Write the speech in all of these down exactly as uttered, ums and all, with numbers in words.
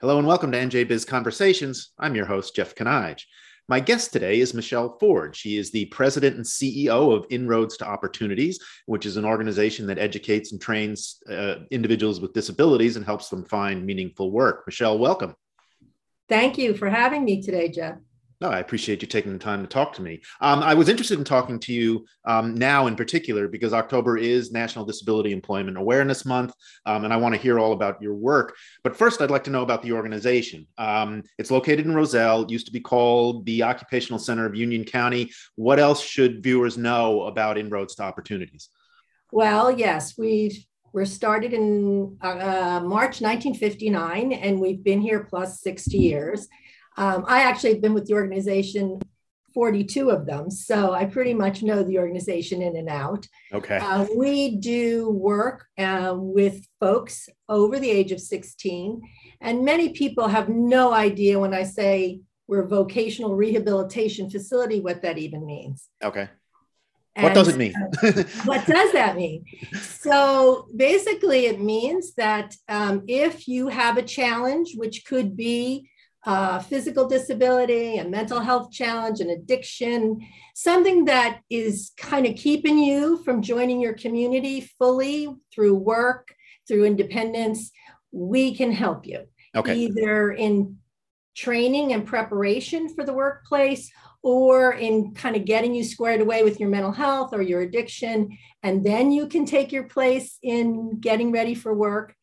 Hello and welcome to N J Biz Conversations. I'm your host, Jeff Kanige. My guest today is Michelle Ford. She is the president and C E O of Inroads to Opportunities, which is an organization that educates and trains uh, individuals with disabilities and helps them find meaningful work. Michelle, welcome. Thank you for having me today, Jeff. No, I appreciate you taking the time to talk to me. Um, I was interested in talking to you um, now in particular because October is National Disability Employment Awareness Month, um, and I want to hear all about your work. But first, I'd like to know about the organization. Um, it's located in Roselle. It used to be called the Occupational Center of Union County. What else should viewers know about Inroads to Opportunities? Well, yes, we were started in uh, March nineteen fifty-nine, and we've been here plus sixty years. Um, I actually have been with the organization forty-two of them, so I pretty much know the organization in and out. Okay. Uh, we do work uh, with folks over the age of sixteen, and many people have no idea when I say we're a vocational rehabilitation facility, what that even means. Okay. And what does it mean? What does that mean? So basically, it means that um, if you have a challenge, which could be Uh, physical disability, a mental health challenge, an addiction, something that is kind of keeping you from joining your community fully through work, through independence, we can help you. Okay. Either in training and preparation for the workplace or in kind of getting you squared away with your mental health or your addiction. And then you can take your place in getting ready for work,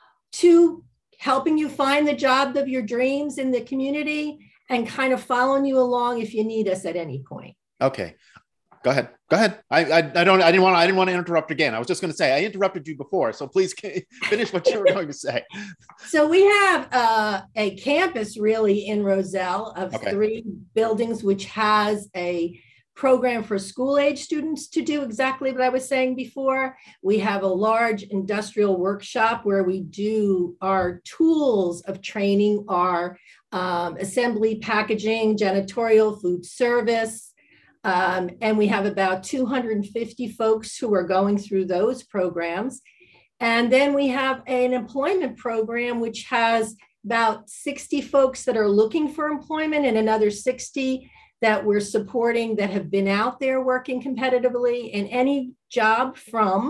to helping you find the job of your dreams in the community and kind of following you along if you need us at any point. Okay. Go ahead. Go ahead. I, I, I don't, I didn't want to, I didn't want to interrupt again. I was just going to say, I interrupted you before, so please finish what you were going to say. So we have uh, a campus really in Roselle of okay. three buildings, which has a program for school age students to do exactly what I was saying before. We have a large industrial workshop where we do our tools of training, our um, assembly, packaging, janitorial, food service. Um, and we have about two hundred fifty folks who are going through those programs. And then we have an employment program, which has about sixty folks that are looking for employment and another sixty that we're supporting that have been out there working competitively in any job, from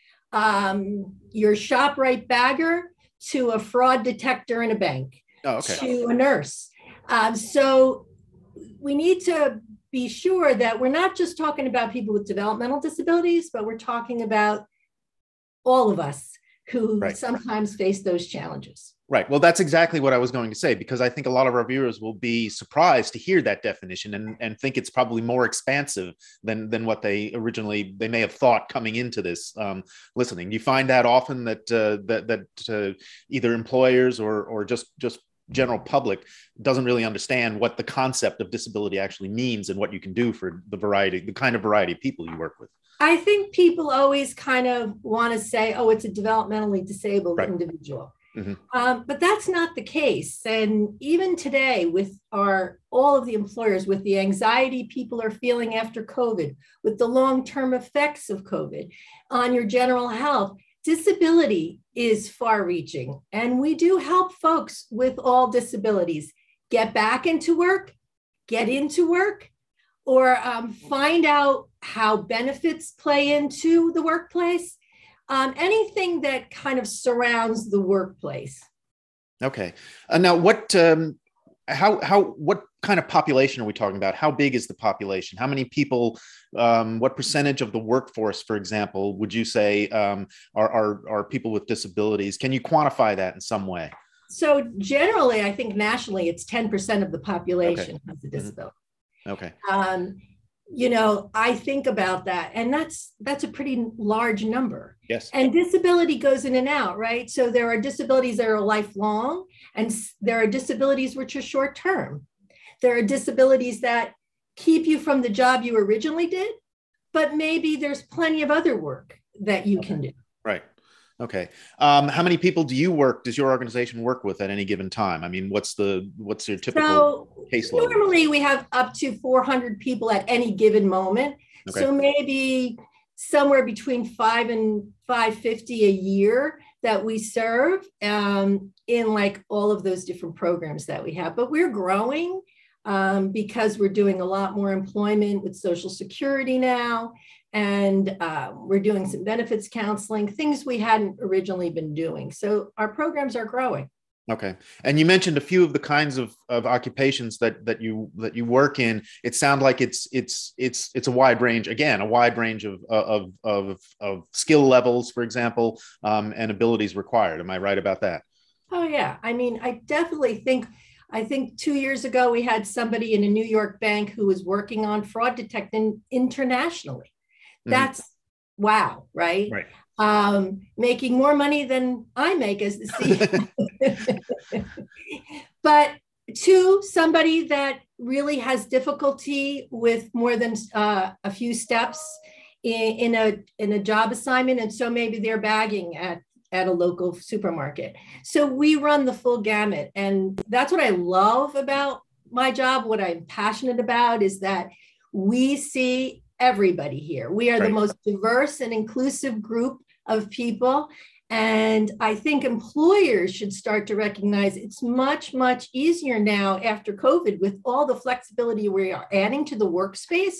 um, your ShopRite bagger to a fraud detector in a bank, oh, okay. to a nurse. Um, so we need to be sure that we're not just talking about people with developmental disabilities, but we're talking about all of us who right. sometimes face those challenges. Right. Well, that's exactly what I was going to say, because I think a lot of our viewers will be surprised to hear that definition and, and think it's probably more expansive than, than what they originally, they may have thought coming into this um, listening. You find that often that uh, that, that uh, either employers or, or just, just general public doesn't really understand what the concept of disability actually means and what you can do for the variety, the kind of variety of people you work with. I think people always kind of want to say, oh, it's a developmentally disabled right. individual. Mm-hmm. Um, but that's not the case. And even today, with our all of the employers, with the anxiety people are feeling after COVID, with the long-term effects of COVID on your general health, disability is far-reaching. And we do help folks with all disabilities get back into work, get into work, or um, find out how benefits play into the workplace. Um, anything that kind of surrounds the workplace. Okay. Uh, now, what, um, how, how, what kind of population are we talking about? How big is the population? How many people, um, what percentage of the workforce, for example, would you say um, are, are, are people with disabilities? Can you quantify that in some way? So generally, I think nationally, it's ten percent of the population okay. has a disability. Mm-hmm. Okay. Um, You know, I think about that, and that's that's a pretty large number. Yes. And disability goes in and out, right? So there are disabilities that are lifelong, and there are disabilities which are short term. There are disabilities that keep you from the job you originally did, but maybe there's plenty of other work that you okay. can do. Right. Okay. Um, how many people do you work, does your organization work with at any given time? I mean, what's the, what's your typical so caseload? Normally we have up to four hundred people at any given moment. Okay. So maybe somewhere between five and five fifty a year that we serve um, in like all of those different programs that we have. But we're growing um, because we're doing a lot more employment with Social Security now. And uh, we're doing some benefits counseling, things we hadn't originally been doing. So our programs are growing. Okay. And you mentioned a few of the kinds of, of occupations that that you that you work in. It sounds like it's it's it's it's a wide range, again, a wide range of of of, of skill levels, for example, um, and abilities required. Am I right about that? Oh, yeah. I mean, I definitely think I think two years ago we had somebody in a New York bank who was working on fraud detecting internationally. That's mm-hmm. wow, right? Right. Um, making more money than I make as the C E O. But two, somebody that really has difficulty with more than uh, a few steps in, in a in a job assignment, and so maybe they're bagging at at a local supermarket. So we run the full gamut, and that's what I love about my job. What I'm passionate about is that we see everybody here. We are right. the most diverse and inclusive group of people. And I think employers should start to recognize it's much, much easier now after COVID, with all the flexibility we are adding to the workspace,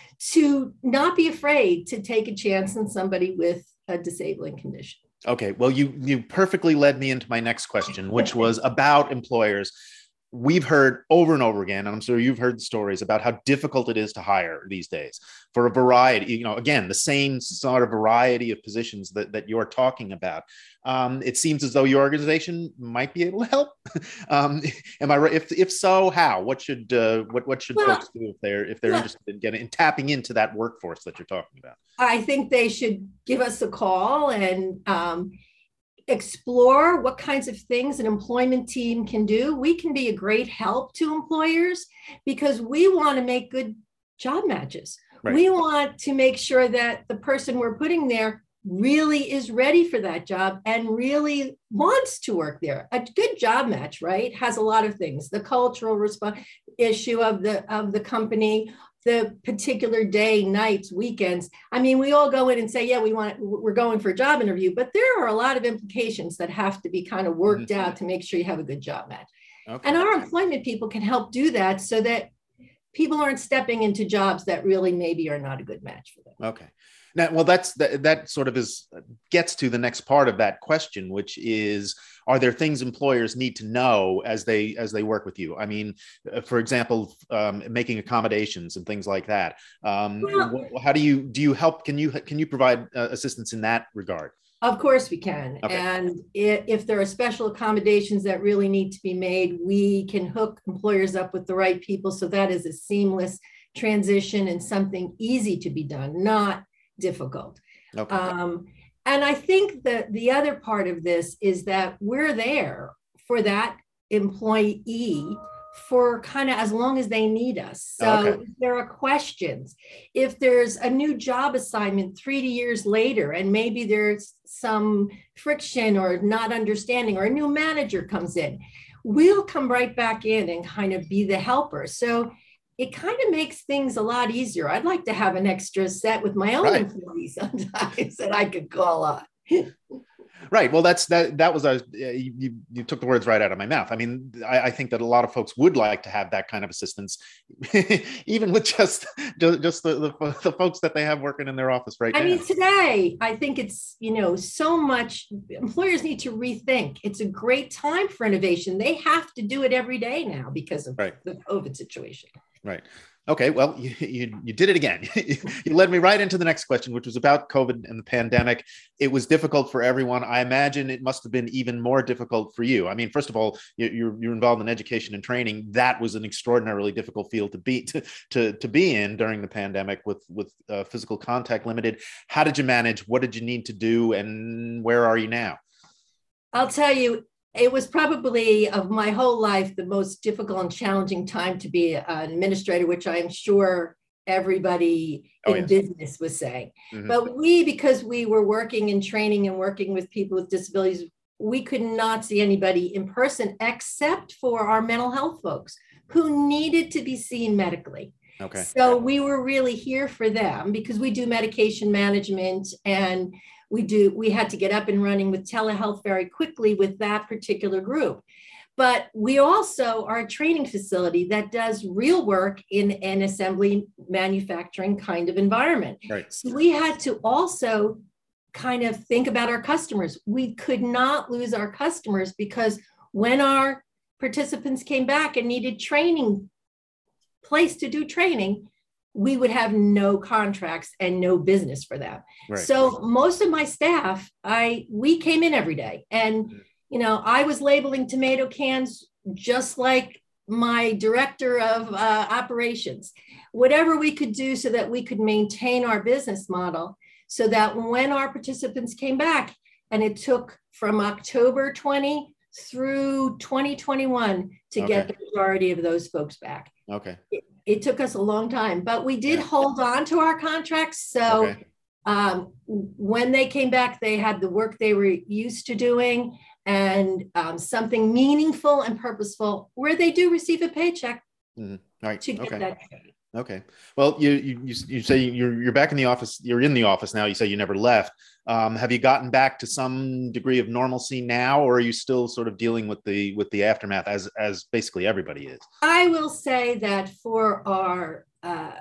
to not be afraid to take a chance on somebody with a disabling condition. Okay, well, you you perfectly led me into my next question, which was about employers. We've heard over and over again, and I'm sure you've heard the stories about how difficult it is to hire these days for a variety, you know, again, the same sort of variety of positions that, that you're talking about. Um, it seems as though your organization might be able to help. um, am I right? If, if so, how? What should uh, what what should well, folks do if they're if they're well, interested in getting in tapping into that workforce that you're talking about? I think they should give us a call and um, explore what kinds of things an employment team can do. We can be a great help to employers because we want to make good job matches. Right. We want to make sure that the person we're putting there really is ready for that job and really wants to work there. A good job match, right, has a lot of things: the cultural response issue of the of the company, the particular day, nights, weekends. I mean, we all go in and say, yeah, we want, we're going for a job interview, but there are a lot of implications that have to be kind of worked mm-hmm. out to make sure you have a good job match. Okay. And our employment people can help do that so that people aren't stepping into jobs that really maybe are not a good match for them. Okay. Now, well, that's that, that sort of is gets to the next part of that question, which is, are there things employers need to know as they as they work with you? I mean, for example, um, making accommodations and things like that. Um, well, how do you do you help? Can you can you provide uh, assistance in that regard? Of course we can. Okay. And if there are special accommodations that really need to be made, we can hook employers up with the right people. So that is a seamless transition and something easy to be done, not difficult. Okay. Um, and I think that the other part of this is that we're there for that employee for kind of as long as they need us. So okay. if there are questions, if there's a new job assignment three years later, and maybe there's some friction or not understanding, or a new manager comes in, we'll come right back in and kind of be the helper. So it kind of makes things a lot easier. I'd like to have an extra set with my own right. employees sometimes that I could call on. Right. Well, that's that. That was, uh, you, you took the words right out of my mouth. I mean, I, I think that a lot of folks would like to have that kind of assistance, even with just just the, the, the folks that they have working in their office right I now. I mean, today, I think it's, you know, so much, employers need to rethink. It's a great time for innovation. They have to do it every day now because of right. the COVID situation. Right. Okay. Well, you, you, you did it again. You led me right into the next question, which was about COVID and the pandemic. It was difficult for everyone. I imagine it must have been even more difficult for you. I mean, first of all, you're, you're involved in education and training. That was an extraordinarily difficult field to be to, to, to be in during the pandemic with, with uh, physical contact limited. How did you manage? What did you need to do? And where are you now? I'll tell you, it was probably of my whole life the most difficult and challenging time to be an administrator, which I'm sure everybody oh, in yes. business was saying. Mm-hmm. But we, because we were working and training and working with people with disabilities, we could not see anybody in person except for our mental health folks who needed to be seen medically. Okay. So we were really here for them because we do medication management, and We do, we had to get up and running with telehealth very quickly with that particular group. But we also are a training facility that does real work in an assembly manufacturing kind of environment. Right. So we had to also kind of think about our customers. We could not lose our customers, because when our participants came back and needed training, place to do training, we would have no contracts and no business for them. Right. So most of my staff, I we came in every day, and you know, I was labeling tomato cans just like my director of uh, operations, whatever we could do so that we could maintain our business model, so that when our participants came back, and it took from October twentieth through twenty twenty-one to okay. get the majority of those folks back. Okay. It, it took us a long time, but we did yeah. hold on to our contracts. So okay. um, when they came back, they had the work they were used to doing, and um, something meaningful and purposeful where they do receive a paycheck mm-hmm. right. to get okay. that. Okay. Well, you, you you say you're you're back in the office. You're in the office now. You say you never left. Um, have you gotten back to some degree of normalcy now, or are you still sort of dealing with the with the aftermath as as basically everybody is? I will say that for our uh,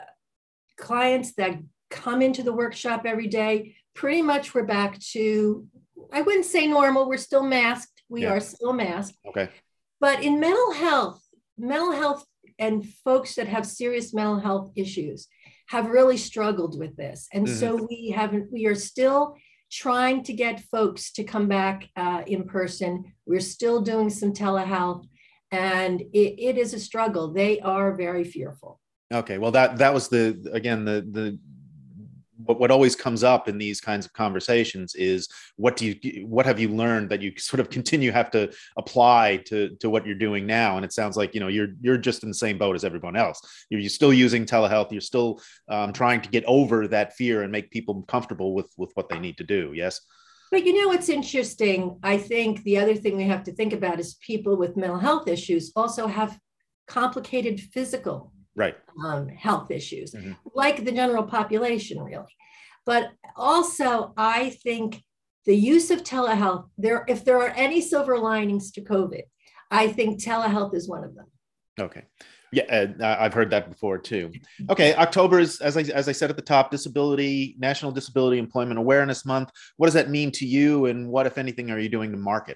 clients that come into the workshop every day, pretty much we're back to, I wouldn't say normal. We're still masked. We yeah. are still masked. Okay. But in mental health, mental health and folks that have serious mental health issues have really struggled with this. And mm-hmm. so we haven't, we are still trying to get folks to come back uh, in person. We're still doing some telehealth, and it, it is a struggle. They are very fearful. Okay. Well, that, that was the, again, the, the, What, what always comes up in these kinds of conversations is what do you, what have you learned that you sort of continue have to apply to, to what you're doing now? And it sounds like, you know, you're, you're just in the same boat as everyone else. You're, you're still using telehealth. You're still um, trying to get over that fear and make people comfortable with, with what they need to do. Yes. But you know, what's interesting, I think the other thing we have to think about is people with mental health issues also have complicated physical right. um, health issues, mm-hmm. like the general population, really. But also, I think the use of telehealth, there, if there are any silver linings to COVID, I think telehealth is one of them. Okay. Yeah, uh, I've heard that before too. Okay, October is, as I, as I said at the top, Disability, National Disability Employment Awareness Month. What does that mean to you, and what, if anything, are you doing to market?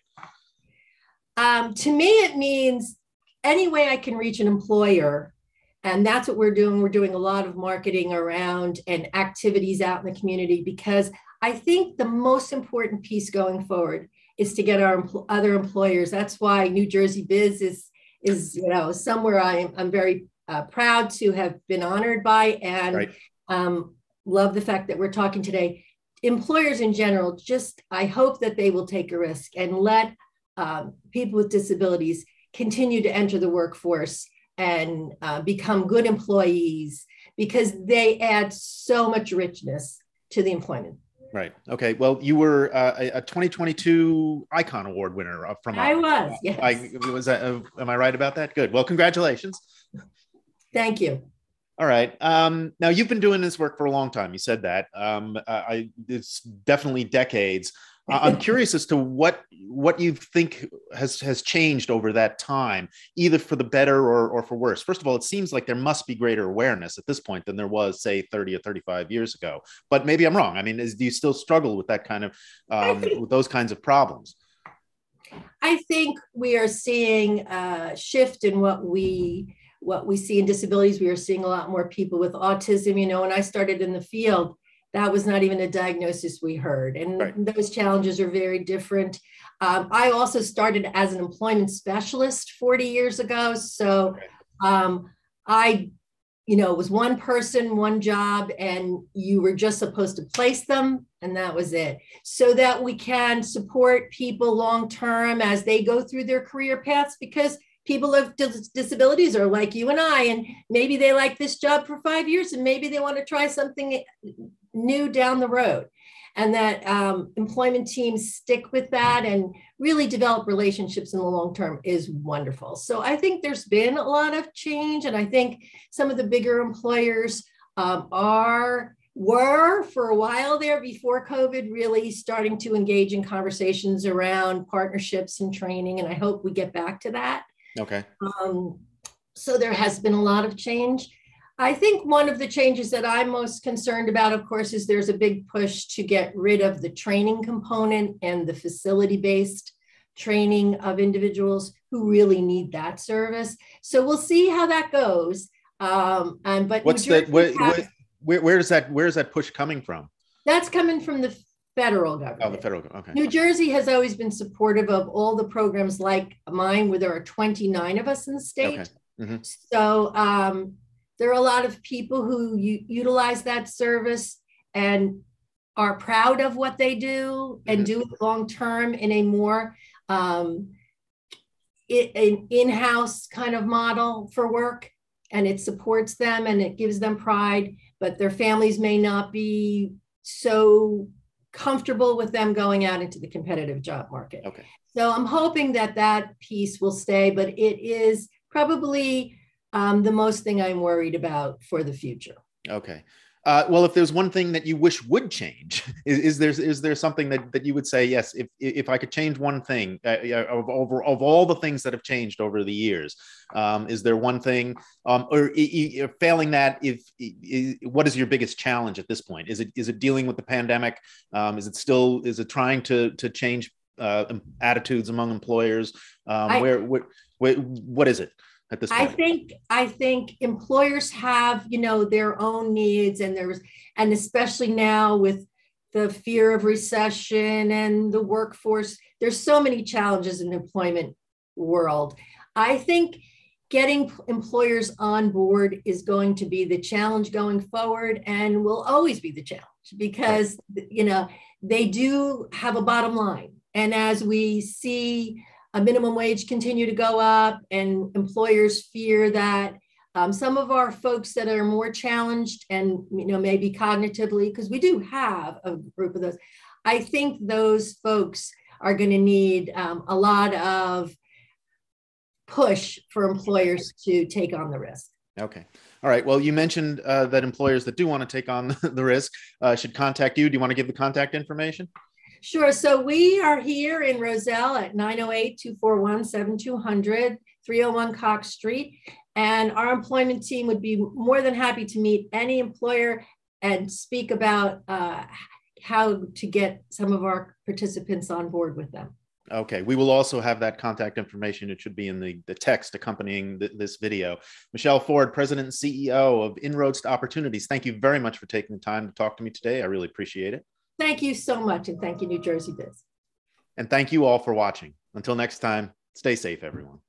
Um, to me, it means any way I can reach an employer. And that's what we're doing. We're doing a lot of marketing around and activities out in the community, because I think the most important piece going forward is to get our empl- other employers. That's why New Jersey Biz is, is you know, somewhere I'm, I'm very uh, proud to have been honored by, and right. um, love the fact that we're talking today. Employers in general, just, I hope that they will take a risk and let um, people with disabilities continue to enter the workforce and uh, become good employees, because they add so much richness to the employment. Right. Okay. Well, you were uh, a twenty twenty-two Icon Award winner from. I was. Yes. I, was that? Uh, am I right about that? Good. Well, congratulations. Thank you. All right. Um, now, you've been doing this work for a long time. You said that. Um, I, it's definitely decades. Uh, I'm curious as to what what you think has has changed over that time, either for the better or, or for worse. First of all, it seems like there must be greater awareness at this point than there was, say, thirty or thirty-five years ago. But maybe I'm wrong. I mean, is, do you still struggle with that kind of um, with those kinds of problems? I think we are seeing a shift in what we what we see in disabilities. We are seeing a lot more people with autism. You know, when I started in the field, that was not even a diagnosis we heard. And right. those challenges are very different. Um, I also started as an employment specialist forty years ago. So um, I, you know, it was one person, one job, and you were just supposed to place them, and that was it. So that we can support people long-term as they go through their career paths, because people with dis- disabilities are like you and I, and maybe they like this job for five years and maybe they want to try something new down the road, and that um, employment teams stick with that and really develop relationships in the long term is wonderful. So I think there's been a lot of change, and I think some of the bigger employers um, are were for a while there before COVID really starting to engage in conversations around partnerships and training. And I hope we get back to that. Okay. Um, so there has been a lot of change. I think one of the changes that I'm most concerned about, of course, is there's a big push to get rid of the training component and the facility-based training of individuals who really need that service. So we'll see how that goes. Um, and but what's that? Where, has, where, where is that? Where is that push coming from? That's coming from the federal government. Oh, the federal government. Okay. New Jersey has always been supportive of all the programs like mine, where there are twenty-nine of us in the state. Okay. Mm-hmm. So um, there are a lot of people who u- utilize that service and are proud of what they do and mm-hmm. do it long term in a more um, it, an in-house kind of model for work. And it supports them and it gives them pride, but their families may not be so comfortable with them going out into the competitive job market. Okay. So I'm hoping that that piece will stay, but it is probably um, the most thing I'm worried about for the future. Okay. Uh, well, if there's one thing that you wish would change, is, is there is there something that, that you would say, yes, if if I could change one thing uh, of over of all the things that have changed over the years, um, is there one thing, um, or if, failing that, if, if what is your biggest challenge at this point? Is it is it dealing with the pandemic? Um, is it still is it trying to to change uh, attitudes among employers? Um, I, where, where where what is it? At this point? I think I think employers have, you know, their own needs, and there's and especially now with the fear of recession and the workforce, there's so many challenges in the employment world. I think getting employers on board is going to be the challenge going forward, and will always be the challenge because, you know, they do have a bottom line. And as we see a minimum wage continue to go up, and employers fear that um, some of our folks that are more challenged and, you know, maybe cognitively, because we do have a group of those, I think those folks are going to need um, a lot of push for employers to take on the risk. Okay. All right. Well, you mentioned uh, that employers that do want to take on the risk uh, should contact you. Do you want to give the contact information? Sure. So we are here in Roselle at nine oh eight, two four one, seven two zero zero, three oh one Cox Street. And our employment team would be more than happy to meet any employer and speak about uh, how to get some of our participants on board with them. Okay. We will also have that contact information. It should be in the, the text accompanying th- this video. Michelle Ford, President and C E O of Inroads to Opportunities. Thank you very much for taking the time to talk to me today. I really appreciate it. Thank you so much. And thank you, New Jersey Biz. And thank you all for watching. Until next time, stay safe, everyone.